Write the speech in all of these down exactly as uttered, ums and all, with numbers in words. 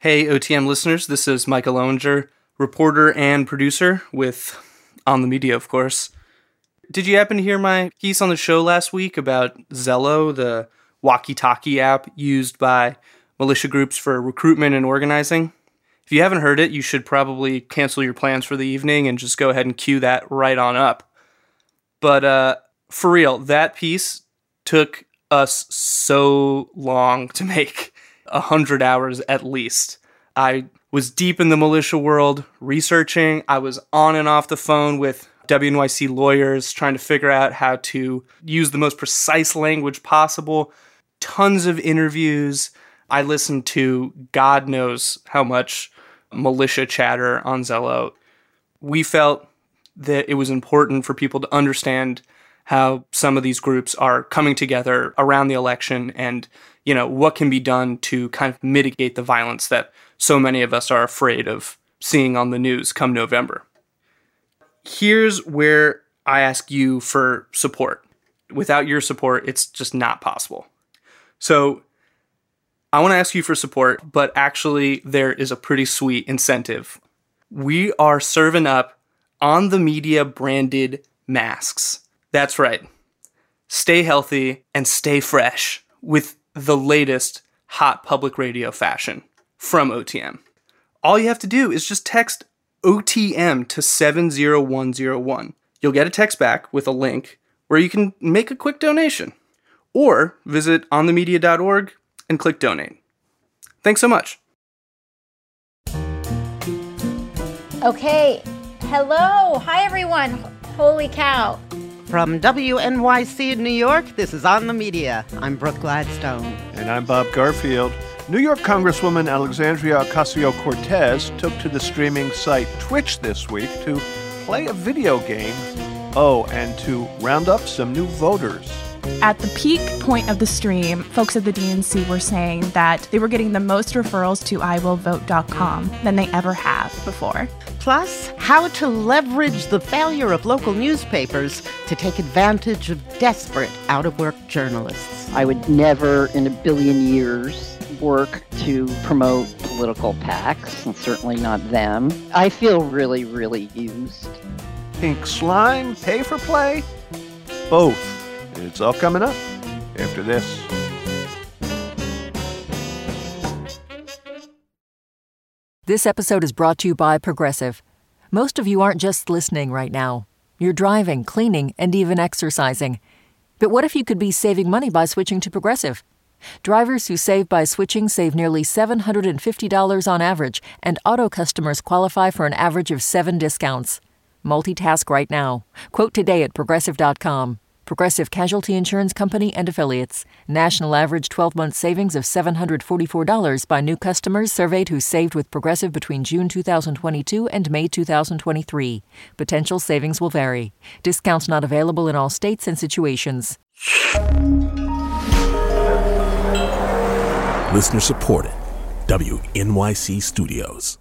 Hey, O T M listeners, this is Michael Owinger, reporter and producer with On the Media, of course. Did you happen to hear my piece on the show last week about Zello, the walkie-talkie app used by militia groups for recruitment and organizing? If you haven't heard it, you should probably cancel your plans for the evening and just go ahead and cue that right on up. But uh, for real, that piece took us so long to make. A hundred hours at least. I was deep in the militia world researching. I was on and off the phone with W N Y C lawyers trying to figure out how to use the most precise language possible. Tons of interviews. I listened to God knows how much militia chatter on Zello. We felt that it was important for people to understand how some of these groups are coming together around the election and, you know, what can be done to kind of mitigate the violence that so many of us are afraid of seeing on the news come November. Here's where I ask you for support. Without your support, it's just not possible. So I want to ask you for support, but actually there is a pretty sweet incentive. We are serving up On the Media branded masks. That's right. Stay healthy and stay fresh with the latest hot public radio fashion from O T M. All you have to do is just text O T M to seven zero one zero one. You'll get a text back with a link where you can make a quick donation. Or visit on the media dot org and click donate. Thanks so much. Okay. Hello. Hi, everyone. Holy cow. From W N Y C in New York, this is On the Media. I'm Brooke Gladstone. And I'm Bob Garfield. New York Congresswoman Alexandria Ocasio-Cortez took to the streaming site Twitch this week to play a video game. Oh, and to round up some new voters. At the peak point of the stream, folks at the D N C were saying that they were getting the most referrals to I will vote dot com than they ever have before. Plus, how to leverage the failure of local newspapers to take advantage of desperate, out-of-work journalists. I would never in a billion years work to promote political PACs, and certainly not them. I feel really, really used. Pink slime, pay for play? Both. It's all coming up after this. This episode is brought to you by Progressive. Most of you aren't just listening right now. You're driving, cleaning, and even exercising. But what if you could be saving money by switching to Progressive? Drivers who save by switching save nearly seven hundred fifty dollars on average, and auto customers qualify for an average of seven discounts. Multitask right now. Quote today at progressive dot com. Progressive Casualty Insurance Company and Affiliates. National average twelve-month savings of seven hundred forty-four dollars by new customers surveyed who saved with Progressive between June two thousand twenty-two and May two thousand twenty-three. Potential savings will vary. Discounts not available in all states and situations. Listener supported. W N Y C Studios.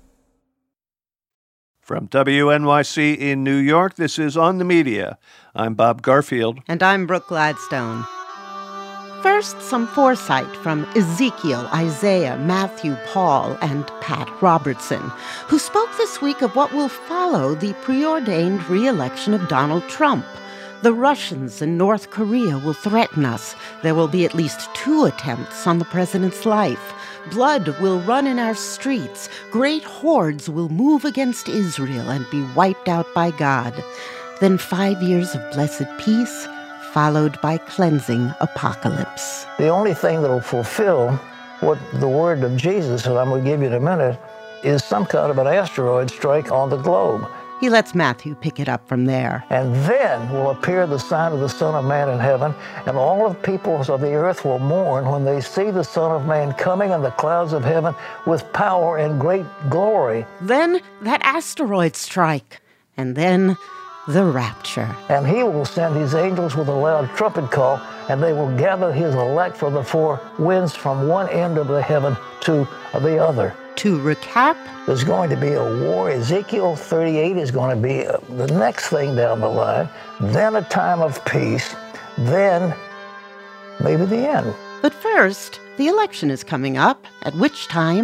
From W N Y C in New York, this is On the Media. I'm Bob Garfield. And I'm Brooke Gladstone. First, some foresight from Ezekiel, Isaiah, Matthew, Paul, and Pat Robertson, who spoke this week of what will follow the preordained re-election of Donald Trump. The Russians and North Korea will threaten us. There will be at least two attempts on the president's life. Blood will run in our streets. Great hordes will move against Israel and be wiped out by God. Then five years of blessed peace, followed by cleansing apocalypse. The only thing that will fulfill what the word of Jesus, that I'm going to give you in a minute, is some kind of an asteroid strike on the globe. He lets Matthew pick it up from there. And then will appear the sign of the Son of Man in heaven, and all of the peoples of the earth will mourn when they see the Son of Man coming in the clouds of heaven with power and great glory. Then that asteroid strike, and then the rapture. And he will send his angels with a loud trumpet call, and they will gather his elect from the four winds from one end of the heaven to the other. To recap, there's going to be a war. Ezekiel thirty-eight is going to be uh, the next thing down the line. Then a time of peace. Then maybe the end. But first, the election is coming up, at which time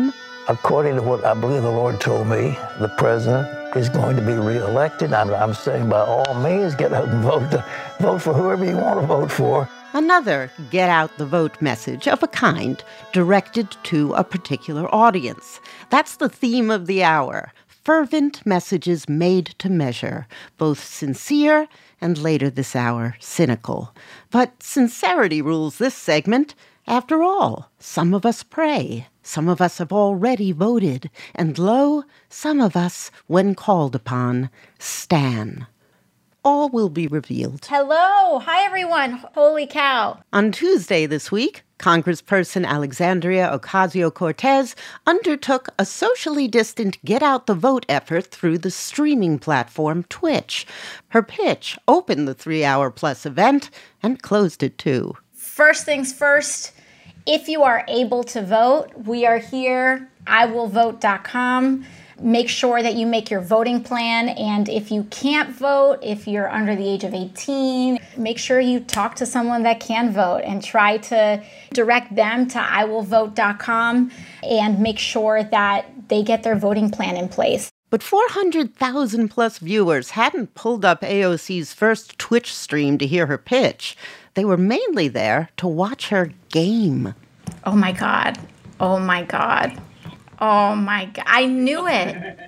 according to what I believe the Lord told me, the president is going to be reelected. I'm, I'm saying by all means, get out and vote. To, vote for whoever you want to vote for. Another get out the vote message of a kind directed to a particular audience. That's the theme of the hour. Fervent messages made to measure, both sincere and later this hour, cynical. But sincerity rules this segment. After all, some of us pray. Some of us have already voted. And lo, some of us, when called upon, stan. All will be revealed. Hello. Hi, everyone. Holy cow. On Tuesday this week, Congressperson Alexandria Ocasio-Cortez undertook a socially distant get-out-the-vote effort through the streaming platform Twitch. Her pitch opened the three-hour-plus event and closed it, too. First things first, if you are able to vote, we are here, I will vote dot com. Make sure that you make your voting plan, and if you can't vote, if you're under the age of eighteen, make sure you talk to someone that can vote and try to direct them to I will vote dot com and make sure that they get their voting plan in place. But four hundred thousand plus viewers hadn't pulled up A O C's first Twitch stream to hear her pitch. They were mainly there to watch her game. Oh my God. Oh my God. Oh my God. I knew it.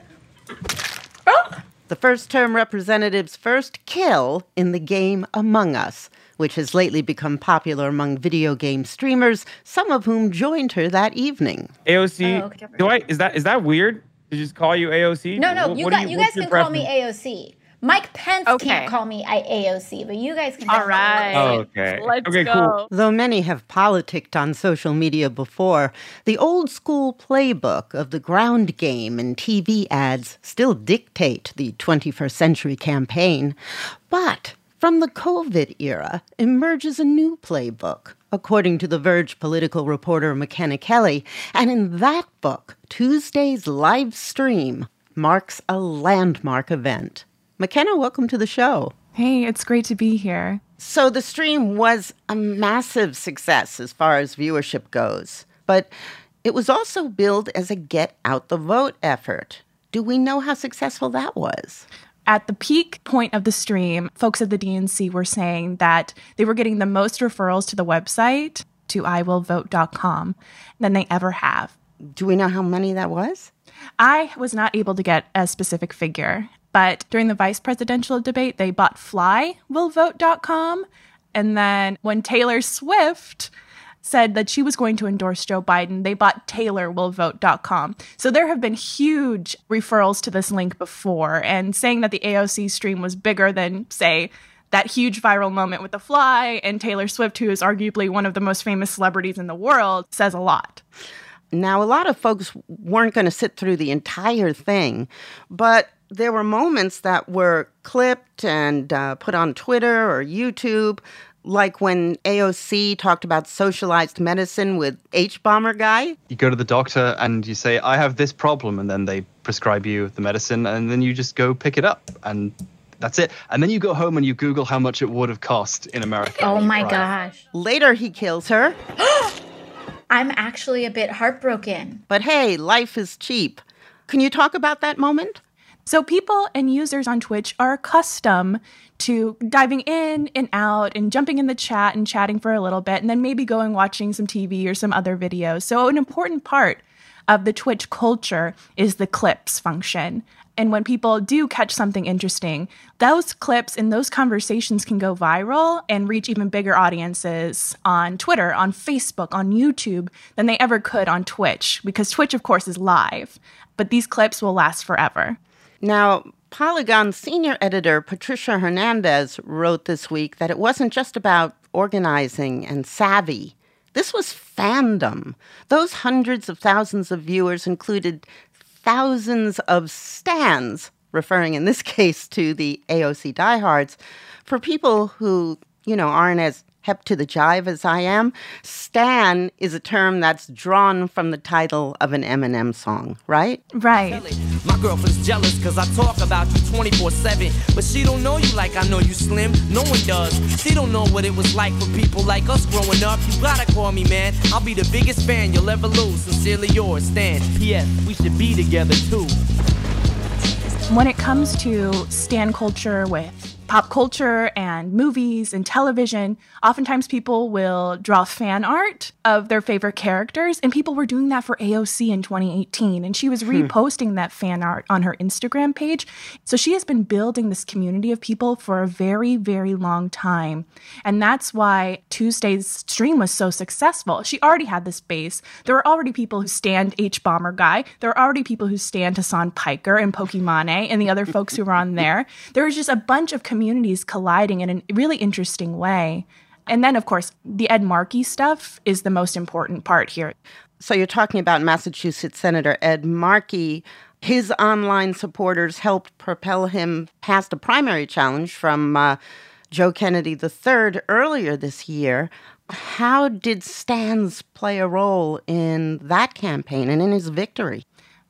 Oh. The first-term representative's first kill in the game Among Us, which has lately become popular among video game streamers, some of whom joined her that evening. A O C, Oh, okay. do I, is that is that weird to just call you A O C? No, no, What- you, what do got, you guys what's your can call me preference? A O C. Mike Pence Okay. can't call me A O C, but you guys can All call me right. Oh, okay. Let's okay, go. cool. Though many have politicked on social media before, the old-school playbook of the ground game and T V ads still dictate the twenty-first century campaign. But from the COVID era emerges a new playbook, according to The Verge political reporter McKenna Kelly. And in that book, Tuesday's live stream marks a landmark event. McKenna, welcome to the show. Hey, it's great to be here. So the stream was a massive success as far as viewership goes, but it was also billed as a get-out-the-vote effort. Do we know how successful that was? At the peak point of the stream, folks at the D N C were saying that they were getting the most referrals to the website, to I will vote dot com, than they ever have. Do we know how many that was? I was not able to get a specific figure, but during the vice presidential debate, they bought fly will vote dot com. And then when Taylor Swift said that she was going to endorse Joe Biden, they bought Taylor will vote dot com. So there have been huge referrals to this link before, and saying that the A O C stream was bigger than, say, that huge viral moment with The Fly and Taylor Swift, who is arguably one of the most famous celebrities in the world, says a lot. Now, a lot of folks weren't going to sit through the entire thing, but there were moments that were clipped and uh, put on Twitter or YouTube, like when A O C talked about socialized medicine with H-Bomber Guy. You go to the doctor and you say, I have this problem, and then they prescribe you the medicine, and then you just go pick it up, and that's it. And then you go home and you Google how much it would have cost in America. Oh my Right. gosh. Later, he kills her. I'm actually a bit heartbroken. But hey, life is cheap. Can you talk about that moment? So people and users on Twitch are accustomed to diving in and out and jumping in the chat and chatting for a little bit and then maybe going watching some T V or some other videos. So an important part of the Twitch culture is the clips function. And when people do catch something interesting, those clips and those conversations can go viral and reach even bigger audiences on Twitter, on Facebook, on YouTube than they ever could on Twitch, because Twitch, of course, is live. But these clips will last forever. Now, Polygon senior editor Patricia Hernandez wrote this week that it wasn't just about organizing and savvy. This was fandom. Those hundreds of thousands of viewers included thousands of stans, referring in this case to the A O C diehards, for people who, you know, aren't as hep to the jive as I am, stan is a term that's drawn from the title of an Eminem song, right? Right. My girlfriend's jealous because I talk about you twenty-four seven, but she don't know you like I know you, Slim. No one does. She don't know what it was like for people like us growing up. You gotta call me, man. I'll be the biggest fan you'll ever lose. Sincerely yours, Stan. P S. We should be together, too. When it comes to stan culture with pop culture and movies and television, oftentimes people will draw fan art of their favorite characters, and people were doing that for A O C in twenty eighteen, and she was Hmm. reposting that fan art on her Instagram page. So she has been building this community of people for a very, very long time, and that's why Tuesday's stream was so successful. She already had this base. There were already people who stand H-Bomber Guy. There were already people who stand Hassan Piker and Pokimane and the other folks who were on there. There was just a bunch of communities colliding in a really interesting way. And then, of course, the Ed Markey stuff is the most important part here. So you're talking about Massachusetts Senator Ed Markey. His online supporters helped propel him past a primary challenge from uh, Joe Kennedy the third earlier this year. How did stans play a role in that campaign and in his victory?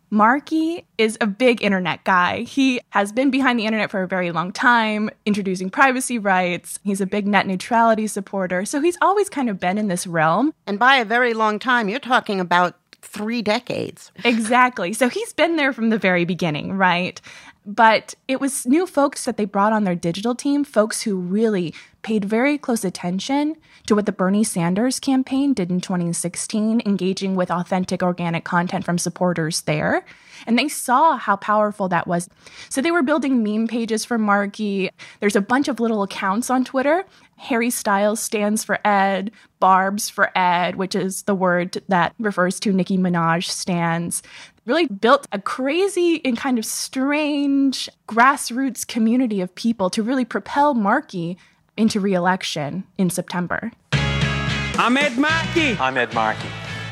Markey is a big internet guy. He has been behind the internet for a very long time, introducing privacy rights. He's a big net neutrality supporter. So he's always kind of been in this realm. And by a very long time, you're talking about three decades. Exactly. So he's been there from the very beginning, right? But it was new folks that they brought on their digital team, folks who really paid very close attention to what the Bernie Sanders campaign did in twenty sixteen, engaging with authentic organic content from supporters there. And they saw how powerful that was. So they were building meme pages for Markey. There's a bunch of little accounts on Twitter. Harry Styles stands for Ed, Barbs for Ed, which is the word that refers to Nicki Minaj stans. Really built a crazy and kind of strange grassroots community of people to really propel Markey into re-election in September. I'm Ed Markey. I'm Ed Markey.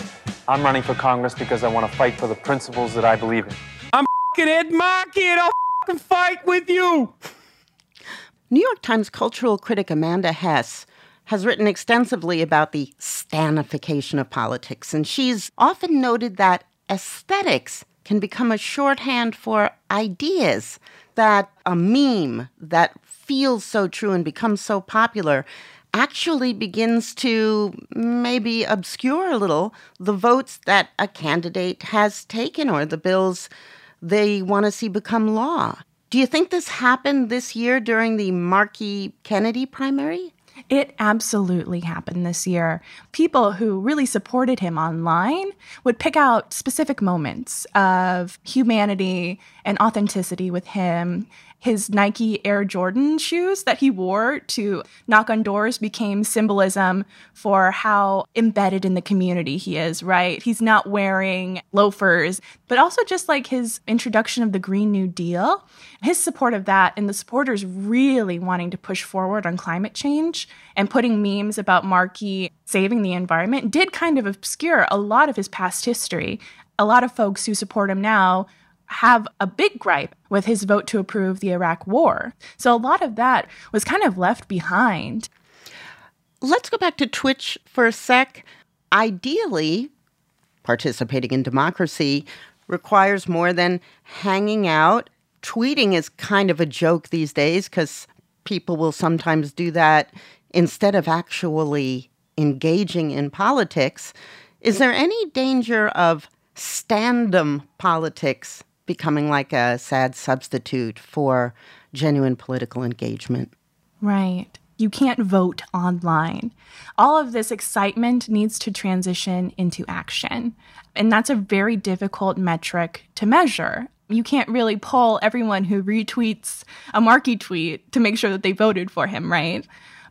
I'm running for Congress because I want to fight for the principles that I believe in. I'm f***ing Ed Markey and I'll f***ing fight with you. New York Times cultural critic Amanda Hess has written extensively about the stanification of politics, and she's often noted that aesthetics can become a shorthand for ideas, that a meme that feels so true and becomes so popular actually begins to maybe obscure a little the votes that a candidate has taken or the bills they want to see become law. Do you think this happened this year during the Markey-Kennedy primary? It absolutely happened this year. People who really supported him online would pick out specific moments of humanity and authenticity with him. His Nike Air Jordan shoes that he wore to knock on doors became symbolism for how embedded in the community he is, right? He's not wearing loafers, but also just like his introduction of the Green New Deal, his support of that and the supporters really wanting to push forward on climate change and putting memes about Markey saving the environment did kind of obscure a lot of his past history. A lot of folks who support him now have a big gripe with his vote to approve the Iraq war. So a lot of that was kind of left behind. Let's go back to Twitch for a sec. Ideally, participating in democracy requires more than hanging out. Tweeting is kind of a joke these days because people will sometimes do that instead of actually engaging in politics. Is there any danger of standum politics becoming like a sad substitute for genuine political engagement? Right. You can't vote online. All of this excitement needs to transition into action. And that's a very difficult metric to measure. You can't really poll everyone who retweets a Markey tweet to make sure that they voted for him, right?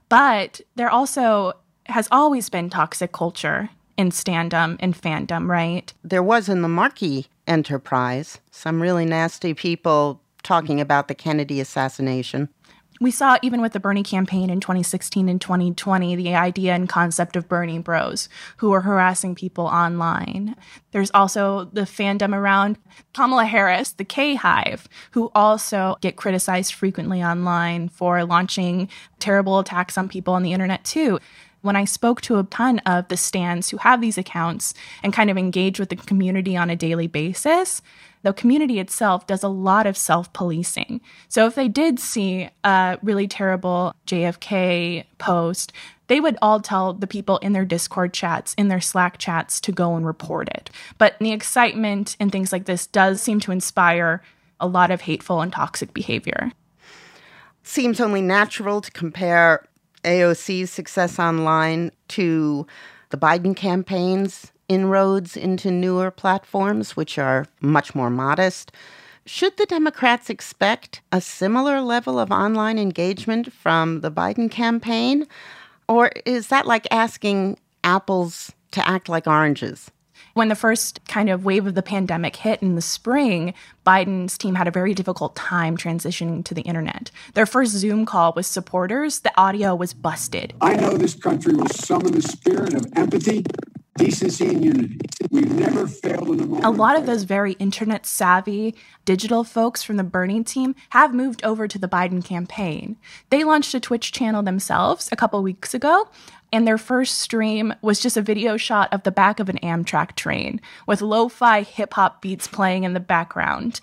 But there also has always been toxic culture in standum and fandom, right? There was in the Markey enterprise some really nasty people talking about the Kennedy assassination. We saw even with the Bernie campaign in twenty sixteen and twenty twenty, the idea and concept of Bernie bros who were harassing people online. There's also the fandom around Kamala Harris, the K-Hive, who also get criticized frequently online for launching terrible attacks on people on the internet too. When I spoke to a ton of the stans who have these accounts and kind of engage with the community on a daily basis, the community itself does a lot of self-policing. So if they did see a really terrible J F K post, they would all tell the people in their Discord chats, in their Slack chats, to go and report it. But the excitement and things like this does seem to inspire a lot of hateful and toxic behavior. Seems only natural to compare A O C's success online to the Biden campaign's inroads into newer platforms, which are much more modest. Should the Democrats expect a similar level of online engagement from the Biden campaign? Or is that like asking apples to act like oranges? When the first kind of wave of the pandemic hit in the spring, Biden's team had a very difficult time transitioning to the internet. Their first Zoom call with supporters, the audio was busted. I know this country will summon the spirit of empathy, decency, and unity. We've never failed in the moment. A lot of those very internet-savvy digital folks from the Bernie team have moved over to the Biden campaign. They launched a Twitch channel themselves a couple weeks ago, and their first stream was just a video shot of the back of an Amtrak train with lo-fi hip-hop beats playing in the background.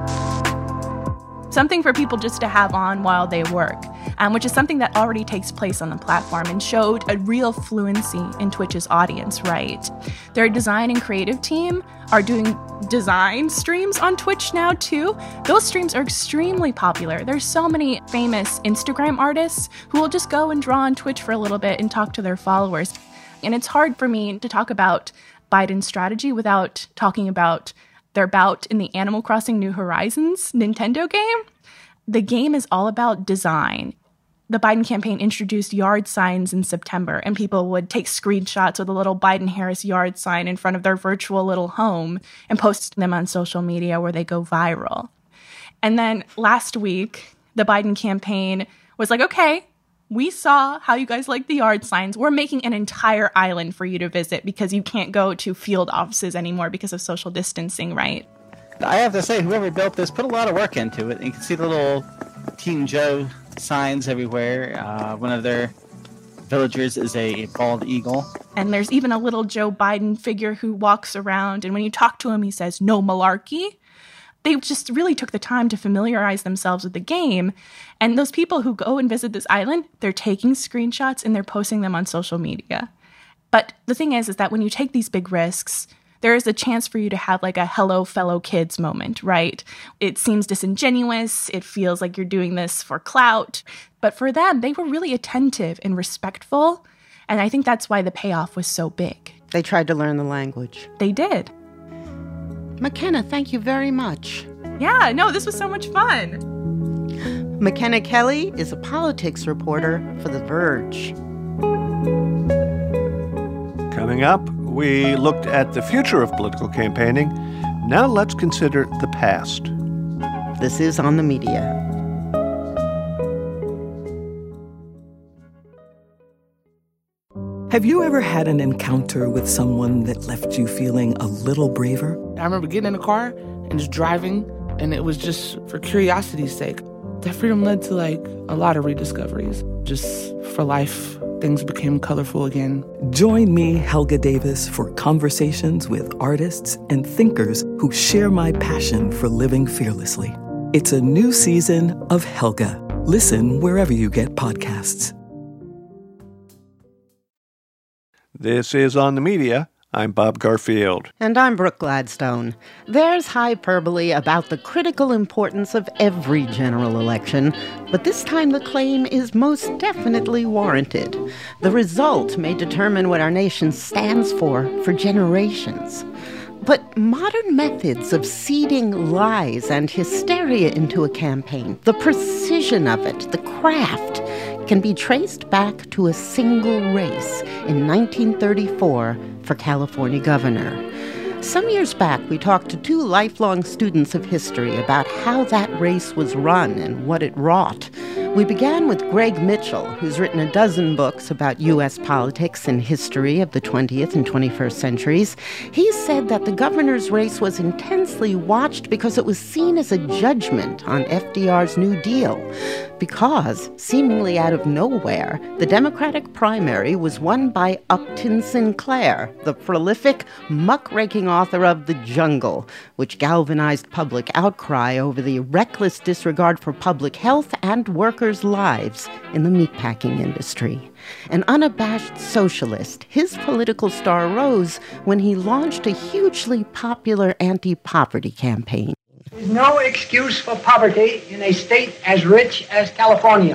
Something for people just to have on while they work, um, which is something that already takes place on the platform and showed a real fluency in Twitch's audience, right? Their design and creative team are doing design streams on Twitch now, too. Those streams are extremely popular. There's so many famous Instagram artists who will just go and draw on Twitch for a little bit and talk to their followers. And it's hard for me to talk about Biden's strategy without talking about their bout in the Animal Crossing New Horizons Nintendo game. The game is all about design. The Biden campaign introduced yard signs in September, and people would take screenshots with a little Biden-Harris yard sign in front of their virtual little home and post them on social media where they go viral. And then last week, the Biden campaign was like, okay, we saw how you guys like the yard signs. We're making an entire island for you to visit because you can't go to field offices anymore because of social distancing, right? I have to say, whoever built this put a lot of work into it. You can see the little Team Joe signs everywhere. Uh, one of their villagers is a bald eagle. And there's even a little Joe Biden figure who walks around, and when you talk to him, he says, "No malarkey." They just really took the time to familiarize themselves with the game. And those people who go and visit this island, they're taking screenshots and they're posting them on social media. But the thing is, is that when you take these big risks, there is a chance for you to have like a hello fellow kids moment, right? It seems disingenuous. It feels like you're doing this for clout. But for them, they were really attentive and respectful. And I think that's why the payoff was so big. They tried to learn the language. They did. McKenna, thank you very much. Yeah, no, this was so much fun. McKenna Kelly is a politics reporter for The Verge. Coming up, we looked at the future of political campaigning. Now let's consider the past. This is On the Media. Have you ever had an encounter with someone that left you feeling a little braver? I remember getting in a car and just driving, and it was just for curiosity's sake. That freedom led to, like, a lot of rediscoveries. Just for life, things became colorful again. Join me, Helga Davis, for conversations with artists and thinkers who share my passion for living fearlessly. It's a new season of Helga. Listen wherever you get podcasts. This is On the Media. I'm Bob Garfield. And I'm Brooke Gladstone. There's hyperbole about the critical importance of every general election, but this time the claim is most definitely warranted. The result may determine what our nation stands for for generations. But modern methods of seeding lies and hysteria into a campaign, the precision of it, the craft, can be traced back to a single race in nineteen thirty-four for California governor. Some years back, we talked to two lifelong students of history about how that race was run and what it wrought. We began with Greg Mitchell, who's written a dozen books about U S politics and history of the twentieth and twenty-first centuries. He said that the governor's race was intensely watched because it was seen as a judgment on F D R's New Deal. Because, seemingly out of nowhere, the Democratic primary was won by Upton Sinclair, the prolific, muckraking author of The Jungle, which galvanized public outcry over the reckless disregard for public health and workers' lives in the meatpacking industry. An unabashed socialist, his political star rose when he launched a hugely popular anti-poverty campaign. There's no excuse for poverty in a state as rich as California.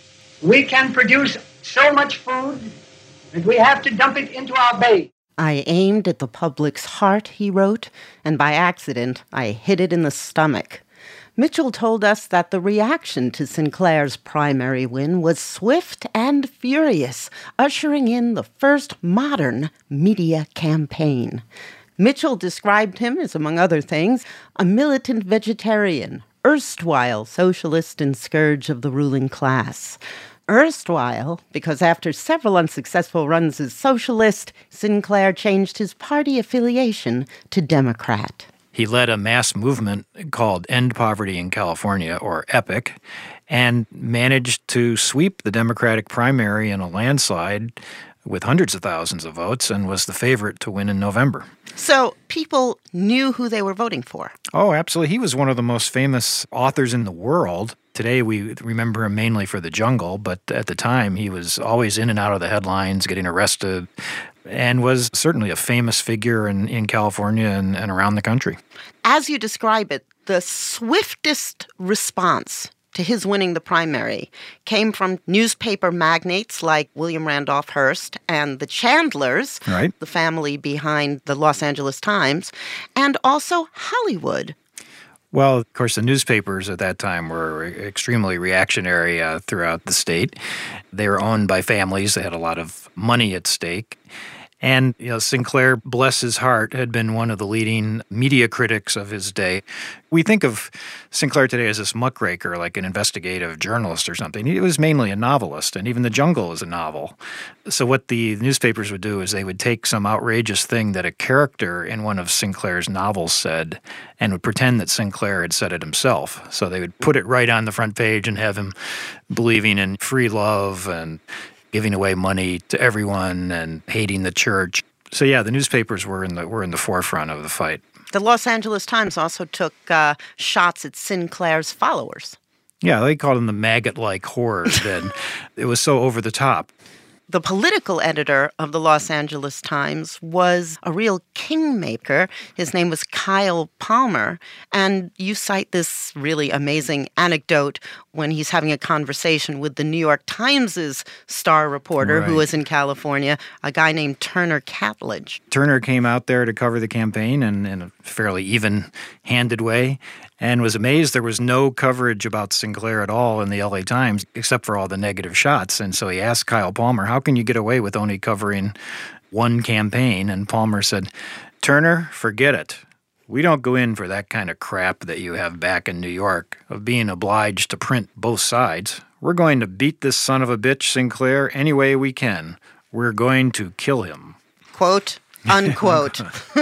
We can produce so much food that we have to dump it into our bay. I aimed at the public's heart, he wrote, and by accident, I hit it in the stomach. Mitchell told us that the reaction to Sinclair's primary win was swift and furious, ushering in the first modern media campaign. Mitchell described him as, among other things, a militant vegetarian, erstwhile socialist and scourge of the ruling class. Erstwhile, because after several unsuccessful runs as socialist, Sinclair changed his party affiliation to Democrat. He led a mass movement called End Poverty in California, or EPIC, and managed to sweep the Democratic primary in a landslide with hundreds of thousands of votes and was the favorite to win in November. So people knew who they were voting for. Oh, absolutely. He was one of the most famous authors in the world. Today we remember him mainly for The Jungle, but at the time he was always in and out of the headlines, getting arrested, and was certainly a famous figure in, in California and, and around the country. As you describe it, the swiftest response to his winning the primary came from newspaper magnates like William Randolph Hearst and the Chandlers, right, the family behind the Los Angeles Times, and also Hollywood. Well, of course, the newspapers at that time were extremely reactionary uh, throughout the state. They were owned by families. They had a lot of money at stake. And, you know, Sinclair, bless his heart, had been one of the leading media critics of his day. We think of Sinclair today as this muckraker, like an investigative journalist or something. He was mainly a novelist, and even The Jungle is a novel. So what the newspapers would do is they would take some outrageous thing that a character in one of Sinclair's novels said and would pretend that Sinclair had said it himself. So they would put it right on the front page and have him believing in free love and giving away money to everyone and hating the church. So yeah, the newspapers were in the were in the forefront of the fight. The Los Angeles Times also took uh, shots at Sinclair's followers. Yeah, they called them the maggot-like horrors then. It was so over the top. The political editor of the Los Angeles Times was a real kingmaker. His name was Kyle Palmer. And you cite this really amazing anecdote when he's having a conversation with the New York Times' star reporter, right, who was in California, a guy named Turner Catledge. Turner came out there to cover the campaign in, in a fairly even-handed way and was amazed there was no coverage about Sinclair at all in the L A Times except for all the negative shots. And so he asked Kyle Palmer, how can you get away with only covering one campaign? And Palmer said, Turner, forget it. We don't go in for that kind of crap that you have back in New York of being obliged to print both sides. We're going to beat this son of a bitch Sinclair any way we can. We're going to kill him. Quote, unquote.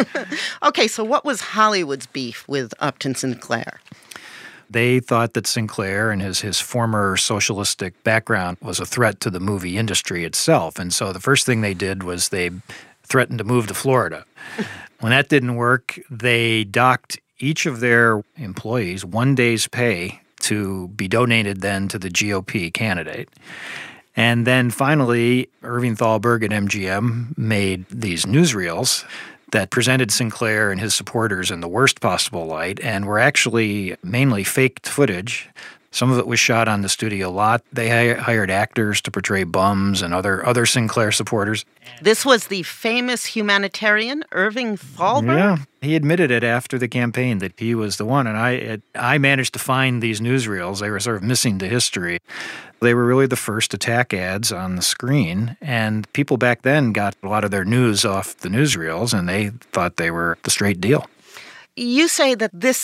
Okay, so what was Hollywood's beef with Upton Sinclair? They thought that Sinclair and his, his former socialistic background was a threat to the movie industry itself. And so the first thing they did was they threatened to move to Florida. When that didn't work, they docked each of their employees one day's pay to be donated then to the G O P candidate. And then finally, Irving Thalberg at M G M made these newsreels that presented Sinclair and his supporters in the worst possible light and were actually mainly faked footage. Some of it was shot on the studio lot. They hired actors to portray bums and other other Sinclair supporters. This was the famous humanitarian Irving Thalberg? Yeah, he admitted it after the campaign that he was the one. And I it, I managed to find these newsreels. They were sort of missing to history. They were really the first attack ads on the screen. And people back then got a lot of their news off the newsreels, and they thought they were the straight deal. You say that this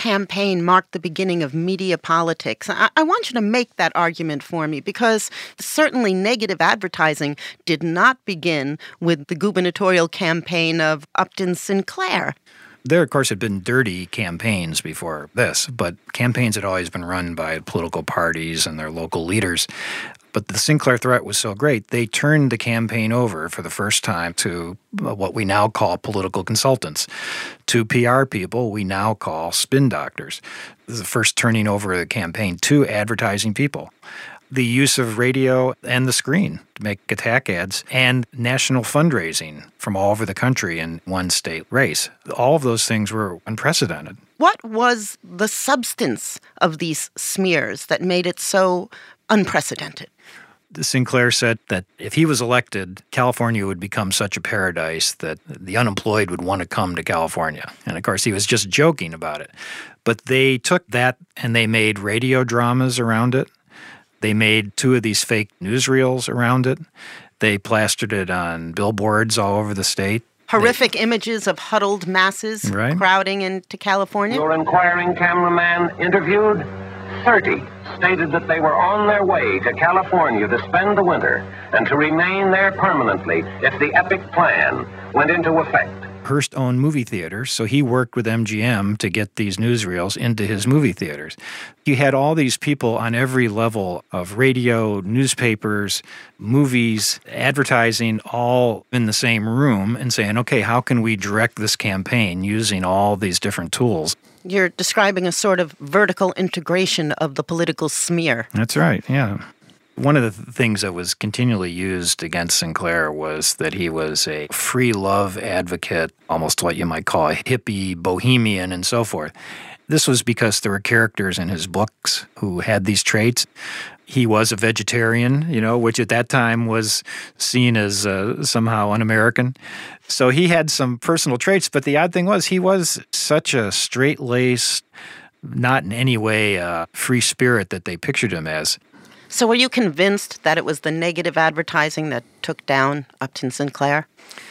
campaign marked the beginning of media politics. I, I want you to make that argument for me, because certainly negative advertising did not begin with the gubernatorial campaign of Upton Sinclair. There, of course, had been dirty campaigns before this, but campaigns had always been run by political parties and their local leaders. But the Sinclair threat was so great, they turned the campaign over for the first time to what we now call political consultants. To P R people, we now call spin doctors. This is the first turning over of the campaign to advertising people. The use of radio and the screen to make attack ads, and national fundraising from all over the country in one state race. All of those things were unprecedented. What was the substance of these smears that made it so unprecedented? Sinclair said that if he was elected, California would become such a paradise that the unemployed would want to come to California. And of course, he was just joking about it. But they took that and they made radio dramas around it. They made two of these fake newsreels around it. They plastered it on billboards all over the state. Horrific they, images of huddled masses right. crowding into California. Your inquiring cameraman interviewed thirty stated that they were on their way to California to spend the winter and to remain there permanently if the Epic plan went into effect. Hearst owned movie theaters, so he worked with M G M to get these newsreels into his movie theaters. You had all these people on every level of radio, newspapers, movies, advertising, all in the same room and saying, okay, how can we direct this campaign using all these different tools? You're describing a sort of vertical integration of the political smear. That's right, yeah. One of the th- things that was continually used against Sinclair was that he was a free love advocate, almost what you might call a hippie, bohemian, and so forth. This was because there were characters in his books who had these traits. He was a vegetarian, you know, which at that time was seen as uh, somehow un-American. So he had some personal traits, but the odd thing was he was such a straight-laced, not in any way a free spirit that they pictured him as. So were you convinced that it was the negative advertising that took down Upton Sinclair?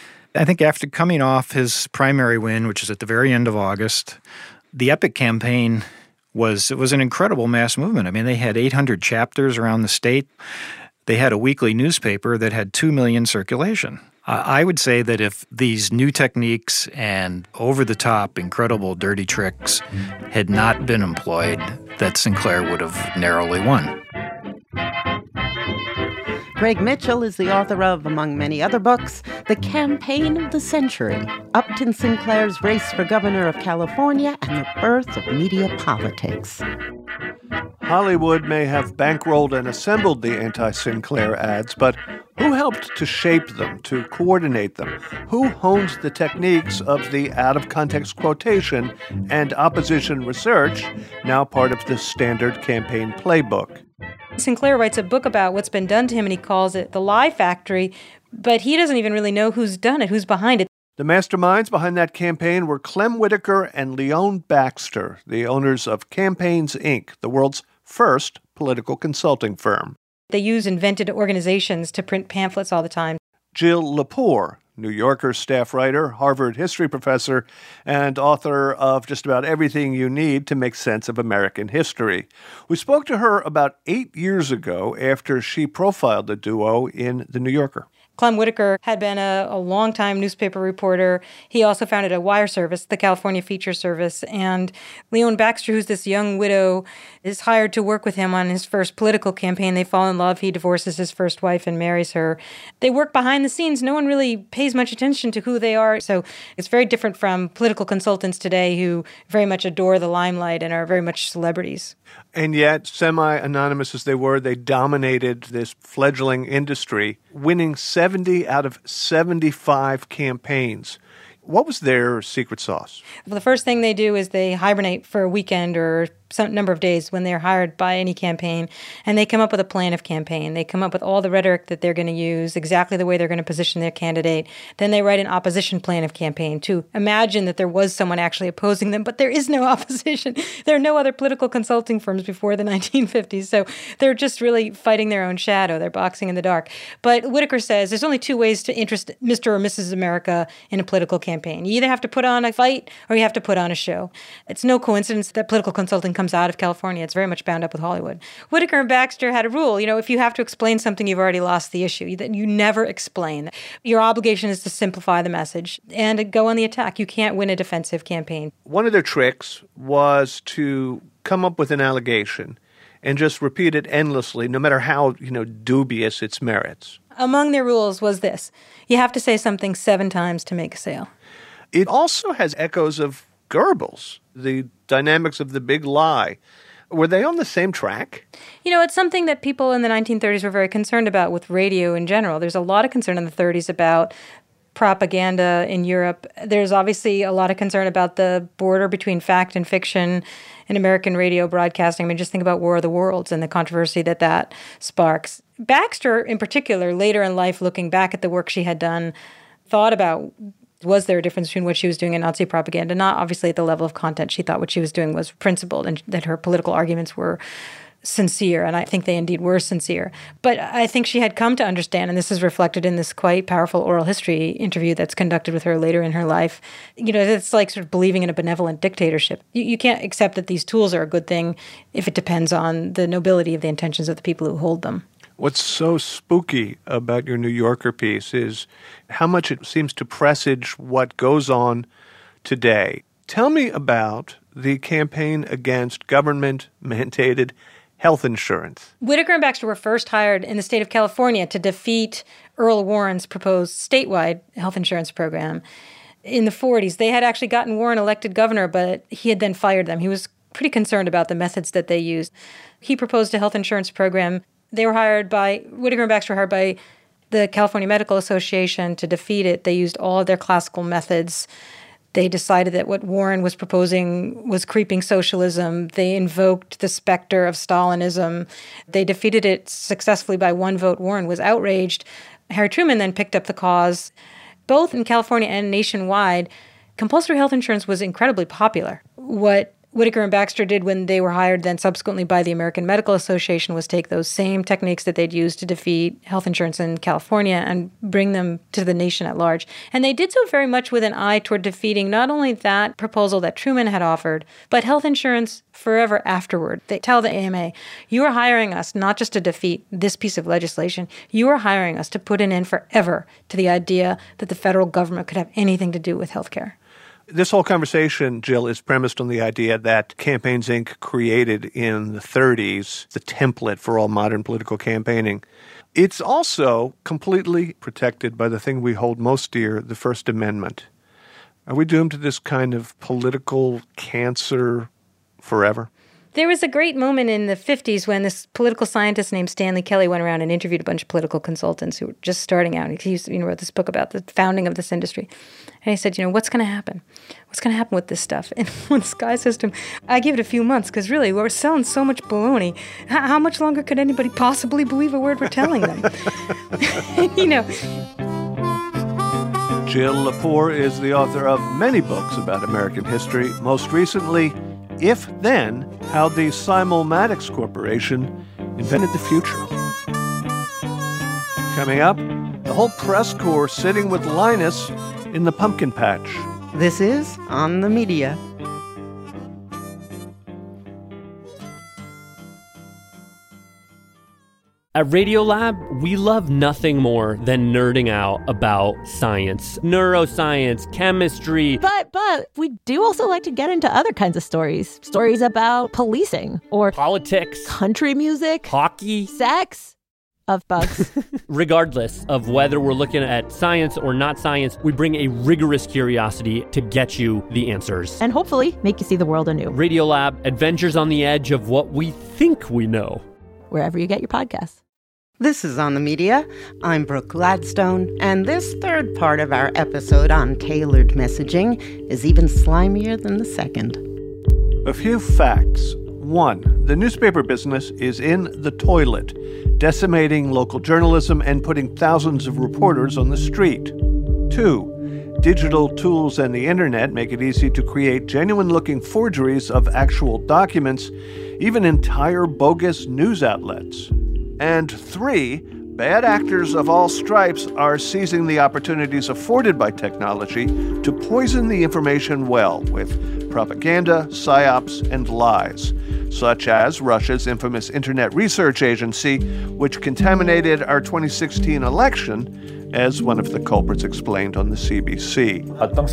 I think after coming off his primary win, which is at the very end of August, the Epic campaign was it was an incredible mass movement. I mean, they had eight hundred chapters around the state. They had a weekly newspaper that had two million circulation. Uh, I would say that if these new techniques and over-the-top, incredible dirty tricks had not been employed, that Sinclair would have narrowly won. Greg Mitchell is the author of, among many other books, The Campaign of the Century, Upton Sinclair's Race for Governor of California and the Birth of Media Politics. Hollywood may have bankrolled and assembled the anti-Sinclair ads, but who helped to shape them, to coordinate them? Who honed the techniques of the out-of-context quotation and opposition research, now part of the standard campaign playbook? Sinclair writes a book about what's been done to him, and he calls it The Lie Factory, but he doesn't even really know who's done it, who's behind it. The masterminds behind that campaign were Clem Whitaker and Leon Baxter, the owners of Campaigns, Incorporated, the world's first political consulting firm. They use invented organizations to print pamphlets all the time. Jill Lepore, New Yorker staff writer, Harvard history professor, and author of just about everything you need to make sense of American history. We spoke to her about eight years ago after she profiled the duo in The New Yorker. Clem Whitaker had been a, a longtime newspaper reporter. He also founded a wire service, the California Feature Service. And Leon Baxter, who's this young widow, is hired to work with him on his first political campaign. They fall in love. He divorces his first wife and marries her. They work behind the scenes. No one really pays much attention to who they are. So it's very different from political consultants today who very much adore the limelight and are very much celebrities. And yet, semi-anonymous as they were, they dominated this fledgling industry, winning seventy out of seventy-five campaigns. What was their secret sauce? Well, the first thing they do is they hibernate for a weekend or some number of days when they're hired by any campaign, and they come up with a plan of campaign. They come up with all the rhetoric that they're going to use, exactly the way they're going to position their candidate. Then they write an opposition plan of campaign to imagine that there was someone actually opposing them, but there is no opposition. There are no other political consulting firms before the nineteen fifties, so they're just really fighting their own shadow. They're boxing in the dark. But Whitaker says there's only two ways to interest Mister or Missus America in a political campaign. You either have to put on a fight or you have to put on a show. It's no coincidence that political consulting comes out of California. It's very much bound up with Hollywood. Whitaker and Baxter had a rule, you know, if you have to explain something, you've already lost the issue. That you never explain. Your obligation is to simplify the message and go on the attack. You can't win a defensive campaign. One of their tricks was to come up with an allegation and just repeat it endlessly, no matter how, you know, dubious its merits. Among their rules was this: you have to say something seven times to make a sale. It also has echoes of Goebbels, the dynamics of the big lie. Were they on the same track? You know, it's something that people in the nineteen thirties were very concerned about with radio in general. There's a lot of concern in the thirties about propaganda in Europe. There's obviously a lot of concern about the border between fact and fiction in American radio broadcasting. I mean, just think about War of the Worlds and the controversy that that sparks. Baxter, in particular, later in life, looking back at the work she had done, thought about, was there a difference between what she was doing in Nazi propaganda? Not obviously at the level of content. She thought what she was doing was principled and that her political arguments were sincere, and I think they indeed were sincere. But I think she had come to understand, and this is reflected in this quite powerful oral history interview that's conducted with her later in her life, you know, it's like sort of believing in a benevolent dictatorship. You, you can't accept that these tools are a good thing if it depends on the nobility of the intentions of the people who hold them. What's so spooky about your New Yorker piece is how much it seems to presage what goes on today. Tell me about the campaign against government-mandated health insurance. Whitaker and Baxter were first hired in the state of California to defeat Earl Warren's proposed statewide health insurance program. In the forties, they had actually gotten Warren elected governor, but he had then fired them. He was pretty concerned about the methods that they used. He proposed a health insurance program. They were hired by, Whitaker and Baxter were hired by the California Medical Association to defeat it. They used all of their classical methods. They decided that what Warren was proposing was creeping socialism. They invoked the specter of Stalinism. They defeated it successfully by one vote. Warren was outraged. Harry Truman then picked up the cause. Both in California and nationwide, compulsory health insurance was incredibly popular. What Whitaker and Baxter did when they were hired then subsequently by the American Medical Association was take those same techniques that they'd used to defeat health insurance in California and bring them to the nation at large. And they did so very much with an eye toward defeating not only that proposal that Truman had offered, but health insurance forever afterward. They tell the A M A, you are hiring us not just to defeat this piece of legislation, you are hiring us to put an end forever to the idea that the federal government could have anything to do with health care. This whole conversation, Jill, is premised on the idea that Campaigns Incorporated created in the thirties the template for all modern political campaigning. It's also completely protected by the thing we hold most dear, the First Amendment. Are we doomed to this kind of political cancer forever? There was a great moment in the fifties when this political scientist named Stanley Kelly went around and interviewed a bunch of political consultants who were just starting out. He used, you know, wrote this book about the founding of this industry. And he said, you know, what's going to happen? What's going to happen with this stuff? And one guy says to him, I give it a few months because really we're selling so much baloney. How, how much longer could anybody possibly believe a word we're telling them? You know. Jill Lepore is the author of many books about American history, most recently, If Then, How the Simulmatics Corporation Invented the Future. Coming up, the whole press corps sitting with Linus in the pumpkin patch. This is On the Media. At Radiolab, we love nothing more than nerding out about science, neuroscience, chemistry. But, but we do also like to get into other kinds of stories. Stories about policing or politics, country music, hockey, sex, of bugs. Regardless of whether we're looking at science or not science, we bring a rigorous curiosity to get you the answers. And hopefully make you see the world anew. Radiolab, adventures on the edge of what we think we know. Wherever you get your podcasts. This is On the Media. I'm Brooke Gladstone, and this third part of our episode on tailored messaging is even slimier than the second. A few facts. One, the newspaper business is in the toilet, decimating local journalism and putting thousands of reporters on the street. Two, digital tools and the internet make it easy to create genuine-looking forgeries of actual documents, even entire bogus news outlets. And three, bad actors of all stripes are seizing the opportunities afforded by technology to poison the information well with propaganda, psyops, and lies, such as Russia's infamous Internet Research Agency, which contaminated our twenty sixteen election, as one of the culprits explained on the C B C.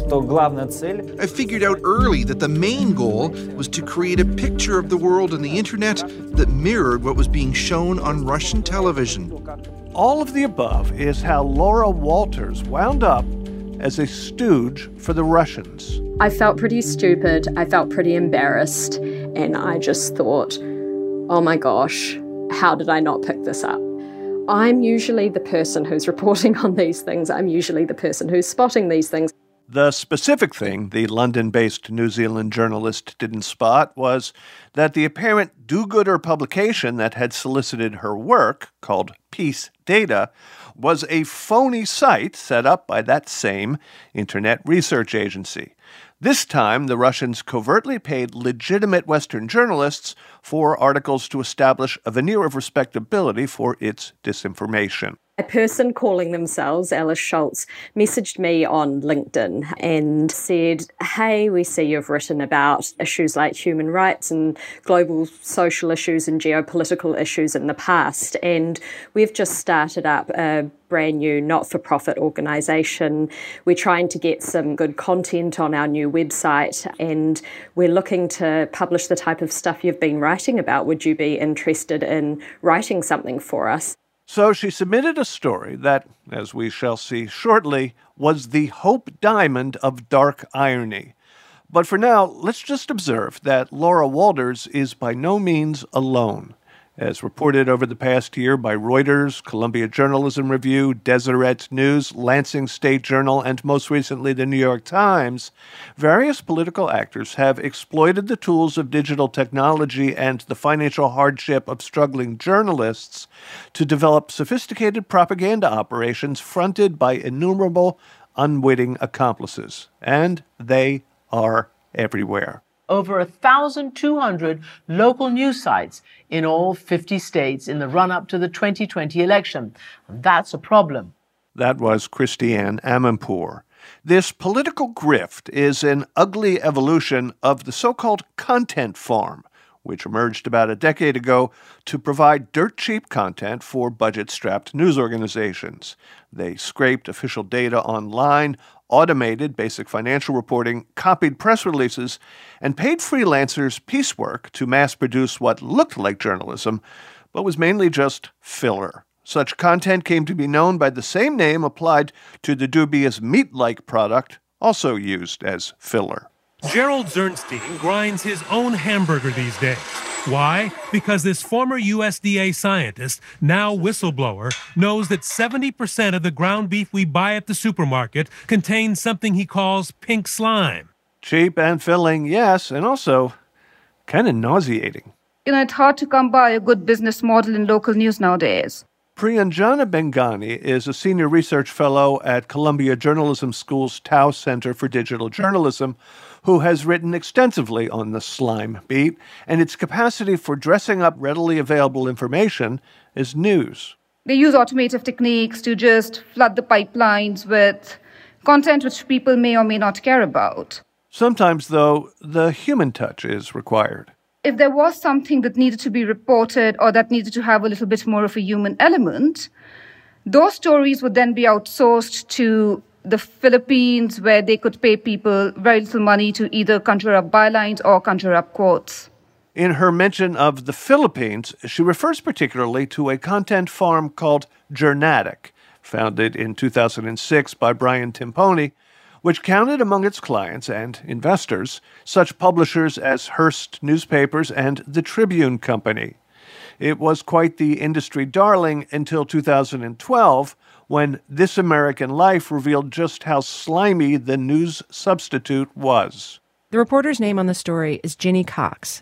I figured out early that the main goal was to create a picture of the world and the internet that mirrored what was being shown on Russian television. All of the above is how Laura Walters wound up as a stooge for the Russians. I felt pretty stupid, I felt pretty embarrassed, and I just thought, oh my gosh, how did I not pick this up? I'm usually the person who's reporting on these things. I'm usually the person who's spotting these things. The specific thing the London-based New Zealand journalist didn't spot was that the apparent do-gooder publication that had solicited her work, called Peace Data, was a phony site set up by that same Internet Research Agency. This time, the Russians covertly paid legitimate Western journalists for articles to establish a veneer of respectability for its disinformation. A person calling themselves Alice Schultz messaged me on LinkedIn and said, hey, we see you've written about issues like human rights and global social issues and geopolitical issues in the past, and we've just started up a brand new not-for-profit organisation. We're trying to get some good content on our new website, and we're looking to publish the type of stuff you've been writing about. Would you be interested in writing something for us? So she submitted a story that, as we shall see shortly, was the Hope Diamond of dark irony. But for now, let's just observe that Laura Walters is by no means alone. As reported over the past year by Reuters, Columbia Journalism Review, Deseret News, Lansing State Journal, and most recently the New York Times, various political actors have exploited the tools of digital technology and the financial hardship of struggling journalists to develop sophisticated propaganda operations fronted by innumerable unwitting accomplices. And they are everywhere. Over one thousand two hundred local news sites in all fifty states in the run-up to the twenty twenty election. And that's a problem. That was Christiane Amanpour. This political grift is an ugly evolution of the so-called content farm, which emerged about a decade ago to provide dirt-cheap content for budget-strapped news organizations. They scraped official data online, automated basic financial reporting, copied press releases, and paid freelancers piecework to mass-produce what looked like journalism, but was mainly just filler. Such content came to be known by the same name applied to the dubious meat-like product, also used as filler. Gerald Zernstein grinds his own hamburger these days. Why? Because this former U S D A scientist, now whistleblower, knows that seventy percent of the ground beef we buy at the supermarket contains something he calls pink slime. Cheap and filling, yes, and also kind of nauseating. You know, it's hard to come by a good business model in local news nowadays. Priyanjana Bengani is a senior research fellow at Columbia Journalism School's Tao Center for Digital Journalism, who has written extensively on the slime beat and its capacity for dressing up readily available information as news. They use automated techniques to just flood the pipelines with content which people may or may not care about. Sometimes, though, the human touch is required. If there was something that needed to be reported or that needed to have a little bit more of a human element, those stories would then be outsourced to the Philippines, where they could pay people very little money to either conjure up bylines or conjure up quotes. In her mention of the Philippines, she refers particularly to a content farm called Journatic, founded in two thousand six by Brian Timpone, which counted among its clients and investors such publishers as Hearst Newspapers and The Tribune Company. It was quite the industry darling until two thousand twelve, when This American Life revealed just how slimy the news substitute was. The reporter's name on the story is Ginny Cox.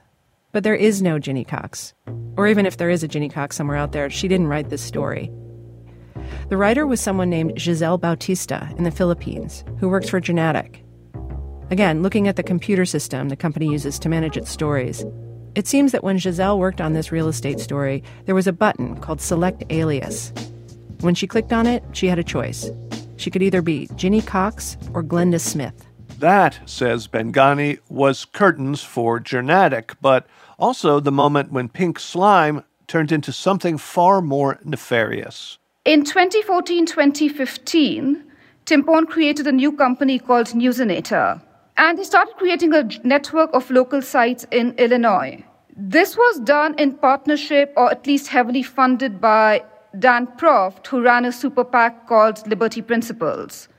But there is no Ginny Cox. Or even if there is a Ginny Cox somewhere out there, she didn't write this story. The writer was someone named Giselle Bautista in the Philippines, who works for Genetic. Again, looking at the computer system the company uses to manage its stories, it seems that when Giselle worked on this real estate story, there was a button called Select Alias. When she clicked on it, she had a choice. She could either be Ginny Cox or Glenda Smith. That, says Bengani, was curtains for Journatic, but also the moment when pink slime turned into something far more nefarious. In twenty fourteen twenty fifteen, Tim Pond created a new company called Newsinator, and they started creating a network of local sites in Illinois. This was done in partnership, or at least heavily funded, by Dan Proft, who ran a super PAC called Liberty Principles.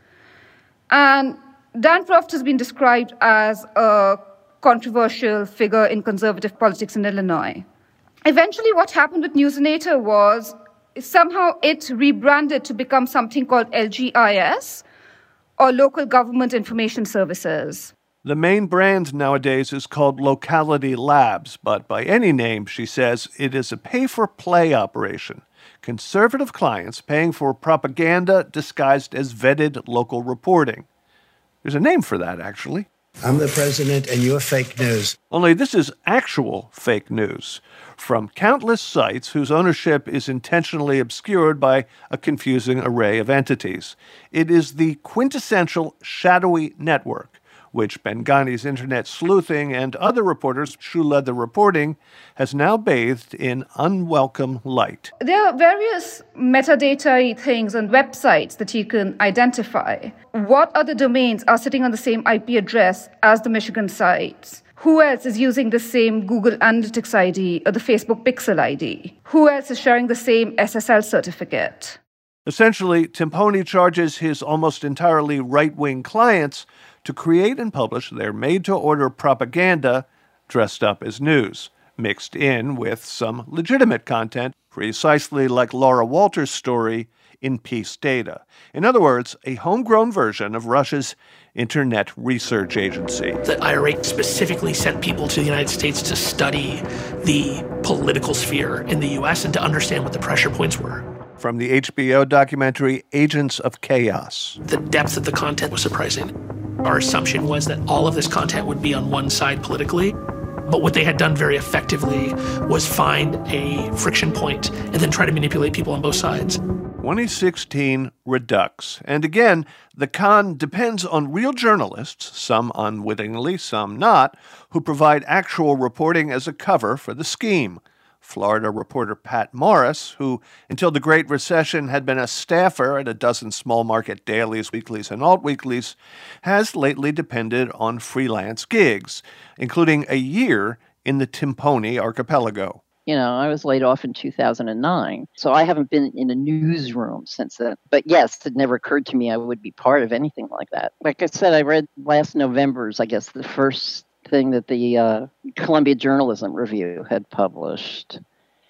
And Dan Proft has been described as a controversial figure in conservative politics in Illinois. Eventually, what happened with Newsinator was somehow it rebranded to become something called L G I S, or Local Government Information Services. The main brand nowadays is called Locality Labs, but by any name, she says, it is a pay-for-play operation. Conservative clients paying for propaganda disguised as vetted local reporting. There's a name for that, actually. I'm the president, and you're fake news. Only this is actual fake news from countless sites whose ownership is intentionally obscured by a confusing array of entities. It is the quintessential shadowy network, which Bengani's internet sleuthing and other reporters who led the reporting has now bathed in unwelcome light. There are various metadata things and websites that you can identify. What other domains are sitting on the same I P address as the Michigan sites? Who else is using the same Google Analytics I D or the Facebook Pixel I D? Who else is sharing the same S S L certificate? Essentially, Timponi charges his almost entirely right-wing clients to create and publish their made-to-order propaganda dressed up as news, mixed in with some legitimate content, precisely like Laura Walter's story in Peace Data. In other words, a homegrown version of Russia's Internet Research Agency. The I R A specifically sent people to the United States to study the political sphere in the U S and to understand what the pressure points were. From the H B O documentary Agents of Chaos. The depth of the content was surprising. Our assumption was that all of this content would be on one side politically, but what they had done very effectively was find a friction point and then try to manipulate people on both sides. twenty sixteen Redux. And again, the con depends on real journalists, some unwittingly, some not, who provide actual reporting as a cover for the scheme. Florida reporter Pat Morris, who until the Great Recession had been a staffer at a dozen small market dailies, weeklies, and alt weeklies, has lately depended on freelance gigs, including a year in the Timponi archipelago. You know, I was laid off in two thousand nine, so I haven't been in a newsroom since then. But yes, it never occurred to me I would be part of anything like that. Like I said, I read last November's, I guess, the first thing that the uh, Columbia Journalism Review had published.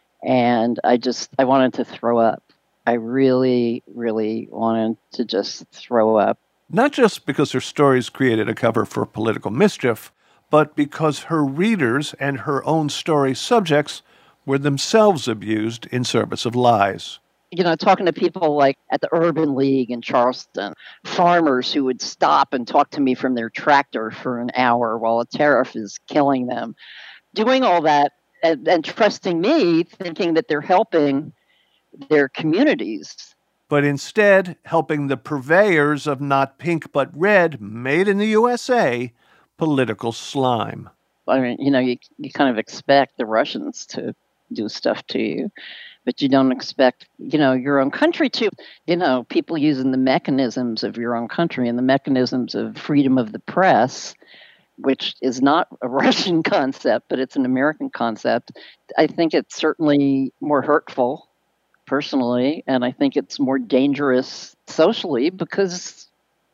And I just, I wanted to throw up. I really, really wanted to just throw up. Not just because her stories created a cover for political mischief, but because her readers and her own story subjects were themselves abused in service of lies. You know, talking to people like at the Urban League in Charleston, farmers who would stop and talk to me from their tractor for an hour while a tariff is killing them. Doing all that and, and trusting me, thinking that they're helping their communities. But instead, helping the purveyors of not pink but red, made in the U S A, political slime. I mean, you know, you, you kind of expect the Russians to do stuff to you, but you don't expect, you know, your own country to. You know, people using the mechanisms of your own country and the mechanisms of freedom of the press, which is not a Russian concept, but it's an American concept. I think it's certainly more hurtful, personally, and I think it's more dangerous socially because,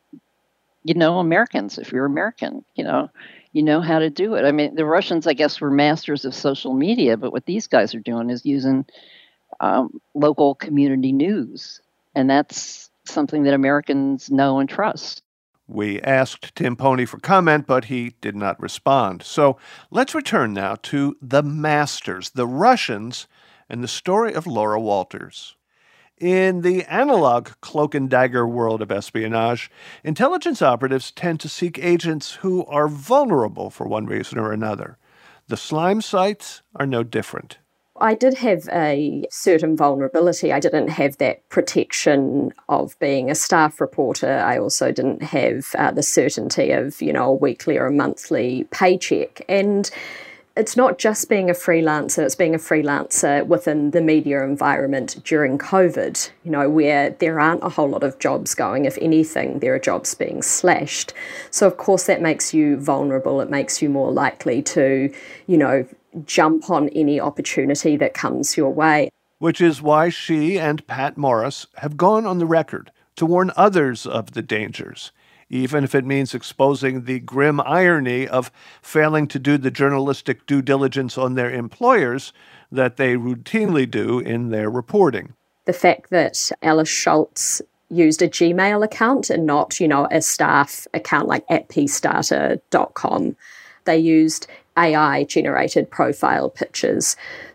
you know, Americans, if you're American, you know, you know how to do it. I mean, the Russians, I guess, were masters of social media, but what these guys are doing is using um, local community news, and that's something that Americans know and trust. We asked Tim Pony for comment, but he did not respond. So let's return now to the masters, the Russians, and the story of Laura Walters. In the analog cloak and dagger world of espionage, intelligence operatives tend to seek agents who are vulnerable for one reason or another. The slime sites are no different. I did have a certain vulnerability. I didn't have that protection of being a staff reporter. I also didn't have uh, the certainty of, you know, a weekly or a monthly paycheck. And it's not just being a freelancer, it's being a freelancer within the media environment during COVID, you know, where there aren't a whole lot of jobs going. If anything, there are jobs being slashed. So, of course, that makes you vulnerable. It makes you more likely to, you know, jump on any opportunity that comes your way. Which is why she and Pat Morris have gone on the record to warn others of the dangers, even if it means exposing the grim irony of failing to do the journalistic due diligence on their employers that they routinely do in their reporting. The fact that Alice Schultz used a Gmail account and not, you know, a staff account like at peace starter dot com. They used A I-generated profile pictures.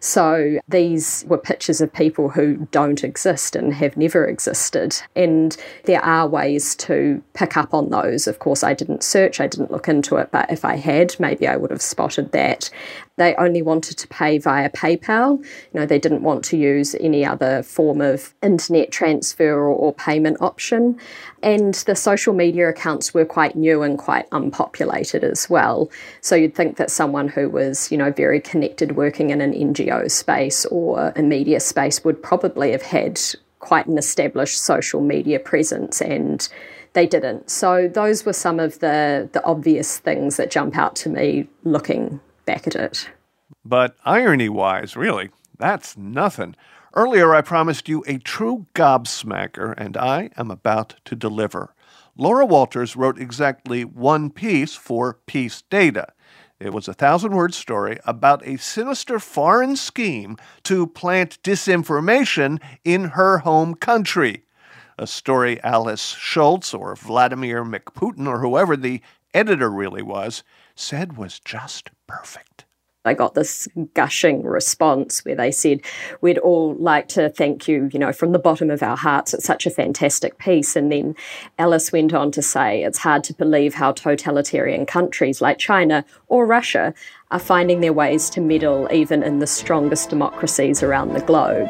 So these were pictures of people who don't exist and have never existed. And there are ways to pick up on those. Of course, I didn't search, I didn't look into it, but if I had, maybe I would have spotted that. They only wanted to pay via PayPal. You know, they didn't want to use any other form of internet transfer or, or payment option. And the social media accounts were quite new and quite unpopulated as well. So you'd think that someone who was, you know, very connected working in an N G O space or a media space would probably have had quite an established social media presence, and they didn't. So those were some of the, the obvious things that jump out to me looking back at it. But irony-wise, really, that's nothing. Earlier, I promised you a true gobsmacker, and I am about to deliver. Laura Walters wrote exactly one piece for Peace Data. It was a thousand-word story about a sinister foreign scheme to plant disinformation in her home country. A story Alice Schultz or Vladimir McPutin or whoever the editor really was said was just perfect. I got this gushing response where they said, we'd all like to thank you, you know, from the bottom of our hearts. It's such a fantastic piece. And then Alice went on to say, it's hard to believe how totalitarian countries like China or Russia are finding their ways to meddle even in the strongest democracies around the globe.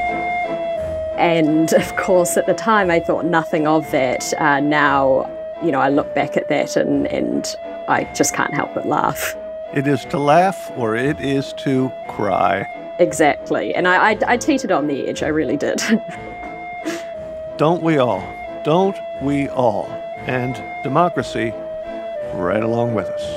And of course, at the time, I thought nothing of that. Uh, now, you know, I look back at that and, and I just can't help but laugh. It is to laugh or it is to cry. Exactly. And I, I, I teetered on the edge. I really did. Don't we all? Don't we all? And democracy right along with us.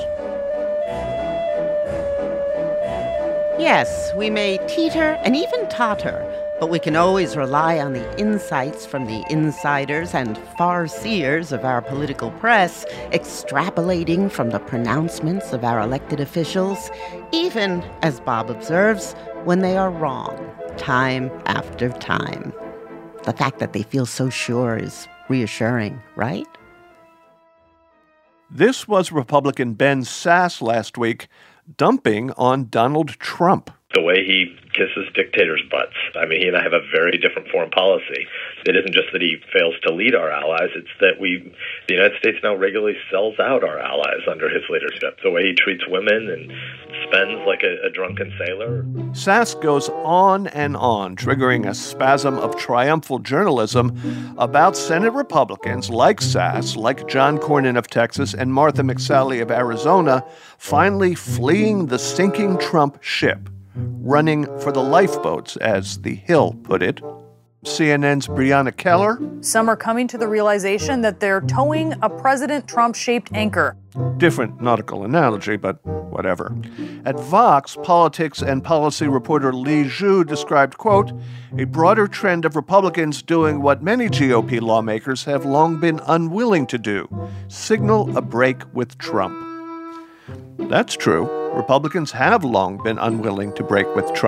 Yes, we may teeter and even totter, but we can always rely on the insights from the insiders and far-seers of our political press, extrapolating from the pronouncements of our elected officials, even, as Bob observes, when they are wrong, time after time. The fact that they feel so sure is reassuring, right? This was Republican Ben Sasse last week, dumping on Donald Trump. The way he kisses dictators' butts. I mean, he and I have a very different foreign policy. It isn't just that he fails to lead our allies, it's that we, the United States now regularly sells out our allies under his leadership. The way he treats women and spends like a, a drunken sailor. Sasse goes on and on, triggering a spasm of triumphal journalism about Senate Republicans like Sasse, like John Cornyn of Texas and Martha McSally of Arizona, finally fleeing the sinking Trump ship, running for the lifeboats, as The Hill put it. C N N's Brianna Keller. Some are coming to the realization that they're towing a President Trump-shaped anchor. Different nautical analogy, but whatever. At Vox, politics and policy reporter Li Zhu described, quote, a broader trend of Republicans doing what many G O P lawmakers have long been unwilling to do, signal a break with Trump. That's true. Republicans have long been unwilling to break with Trump.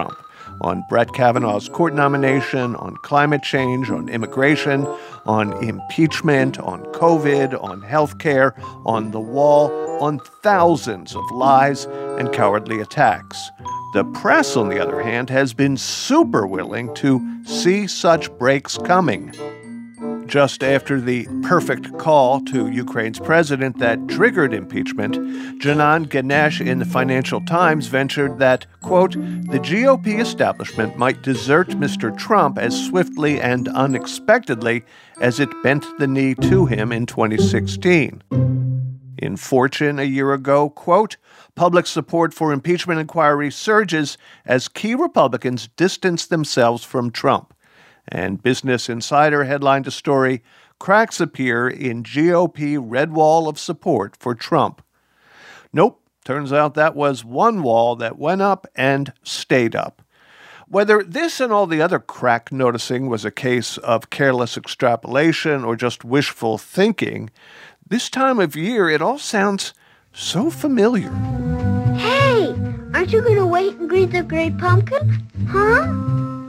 on Brett Kavanaugh's court nomination, on climate change, on immigration, on impeachment, on COVID, on healthcare, on the wall, on thousands of lies and cowardly attacks. The press, on the other hand, has been super willing to see such breaks coming. Just after the perfect call to Ukraine's president that triggered impeachment, Janan Ganesh in the Financial Times ventured that, quote, the G O P establishment might desert Mister Trump as swiftly and unexpectedly as it bent the knee to him in twenty sixteen. In Fortune a year ago, quote, public support for impeachment inquiry surges as key Republicans distance themselves from Trump. And Business Insider headlined a story, cracks appear in G O P red wall of support for Trump. Nope, turns out that was one wall that went up and stayed up. Whether this and all the other crack noticing was a case of careless extrapolation or just wishful thinking, this time of year it all sounds so familiar. Hey, aren't you going to wait and greet the great pumpkin? Huh?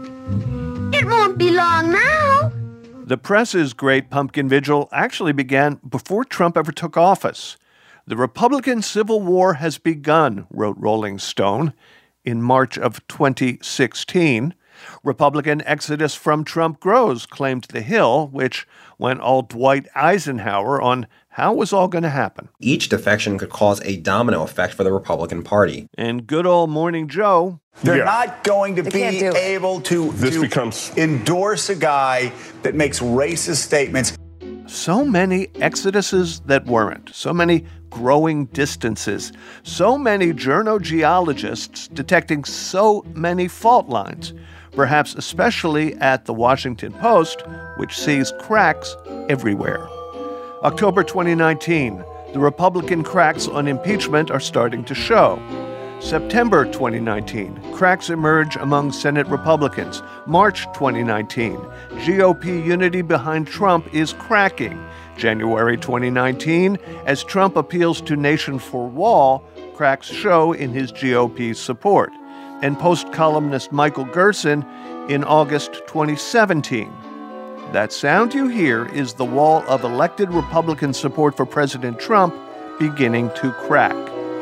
It won't be long now. The press's Great Pumpkin Vigil actually began before Trump ever took office. The Republican Civil War has begun, wrote Rolling Stone. In March of twenty sixteen, Republican exodus from Trump grows, claimed The Hill, which went all Dwight Eisenhower on how it was all going to happen. Each defection could cause a domino effect for the Republican Party. And good old Morning Joe. They're Yeah. not going to They be can't do it. able to, This to becomes- endorse a guy that makes racist statements. So many exoduses that weren't, so many growing distances, so many journogeologists detecting so many fault lines, perhaps especially at the Washington Post, which sees cracks everywhere. October twenty nineteen, the Republican cracks on impeachment are starting to show. September twenty nineteen, cracks emerge among Senate Republicans. March twenty nineteen, G O P unity behind Trump is cracking. January twenty nineteen, as Trump appeals to Nation for Wall, cracks show in his G O P support. And Post columnist Michael Gerson in August twenty seventeen. That sound you hear is the wall of elected Republican support for President Trump beginning to crack.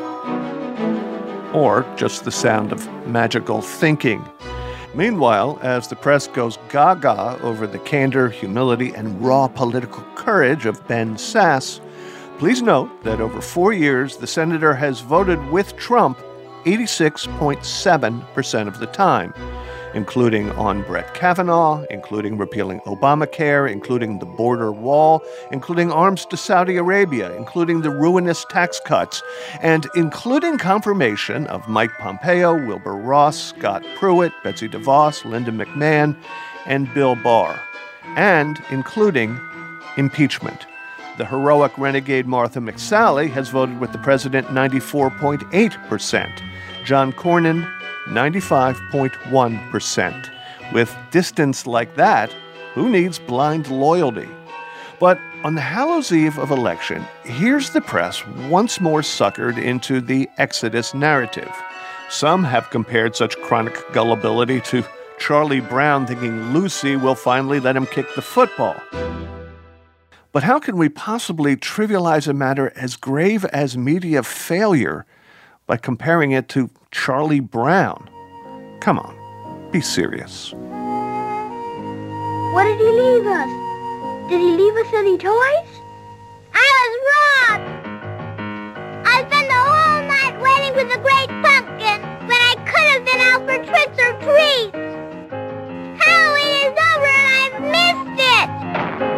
Or just the sound of magical thinking. Meanwhile, as the press goes gaga over the candor, humility, and raw political courage of Ben Sasse, please note that over four years, the senator has voted with Trump eighty-six point seven percent of the time, including on Brett Kavanaugh, including repealing Obamacare, including the border wall, including arms to Saudi Arabia, including the ruinous tax cuts, and including confirmation of Mike Pompeo, Wilbur Ross, Scott Pruitt, Betsy DeVos, Linda McMahon, and Bill Barr, and including impeachment. The heroic renegade Martha McSally has voted with the president ninety-four point eight percent. John Cornyn, ninety-five point one percent. With distance like that, who needs blind loyalty? But on the Hallows Eve of election, here's the press once more suckered into the Exodus narrative. Some have compared such chronic gullibility to Charlie Brown thinking Lucy will finally let him kick the football. But how can we possibly trivialize a matter as grave as media failure by comparing it to Charlie Brown? Come on, be serious. What did he leave us? Did he leave us any toys? I was robbed! I spent the whole night waiting for the great pumpkin when I could have been out for tricks or treats! Halloween is over and I've missed it!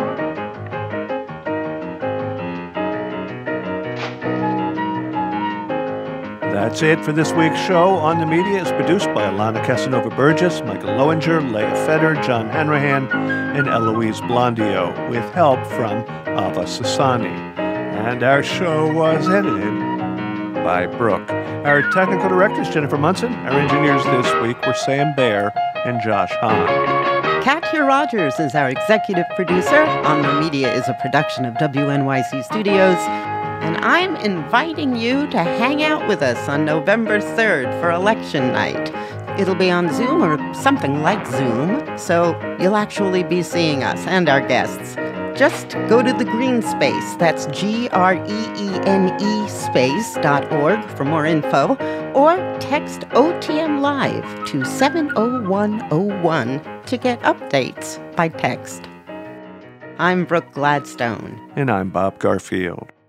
That's it for this week's show. On the Media is produced by Alana Casanova-Burgess, Michael Lowinger, Leah Feder, John Hanrahan, and Eloise Blondio, with help from Ava Sassani. And our show was edited by Brooke. Our technical director is Jennifer Munson. Our engineers this week were Sam Baer and Josh Hahn. Katya Rogers is our executive producer. On the Media is a production of W N Y C Studios. And I'm inviting you to hang out with us on November third for election night. It'll be on Zoom or something like Zoom, so you'll actually be seeing us and our guests. Just go to the green space, that's G R E E N E space dot org for more info, or text O T M Live to seven oh one oh one to get updates by text. I'm Brooke Gladstone. And I'm Bob Garfield.